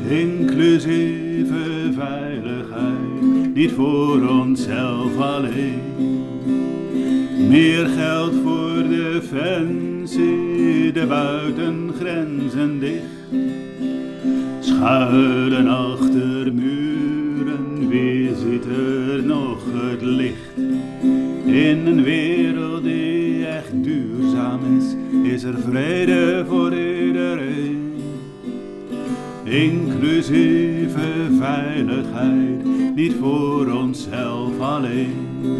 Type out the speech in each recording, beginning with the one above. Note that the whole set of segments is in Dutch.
Inclusieve veiligheid, niet voor onszelf alleen. Meer geld voor defensie, de buitengrenzen dicht. Schuilen achter muren, wie ziet er nog het licht? In een wereld die echt duurzaam is er vrede voor iedereen. Inclusieve veiligheid, niet voor onszelf alleen.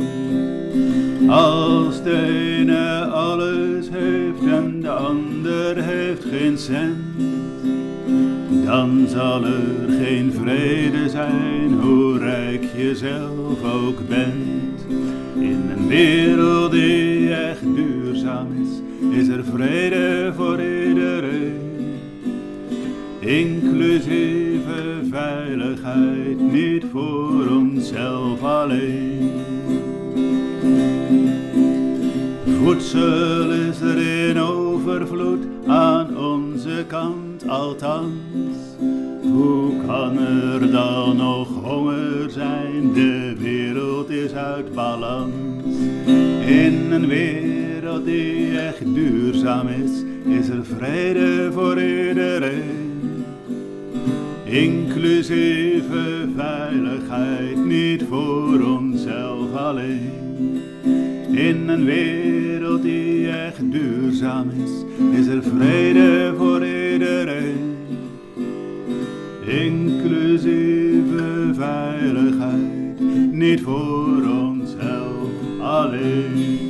Als de ene alles heeft en de ander heeft geen cent, dan zal er geen vrede zijn, hoe rijk je zelf ook bent. In een wereld die echt duurzaam is er vrede voor iedereen. Inclusieve veiligheid, niet voor onszelf alleen. Voedsel is er in overvloed aan onze kant althans. Hoe kan er dan nog honger zijn? De wereld is uit balans. In een wereld die echt duurzaam is er vrede voor iedereen. Inclusieve veiligheid, niet voor onszelf alleen. In een wereld die echt duurzaam is er vrede voor iedereen. Inclusieve veiligheid, niet voor onszelf alleen.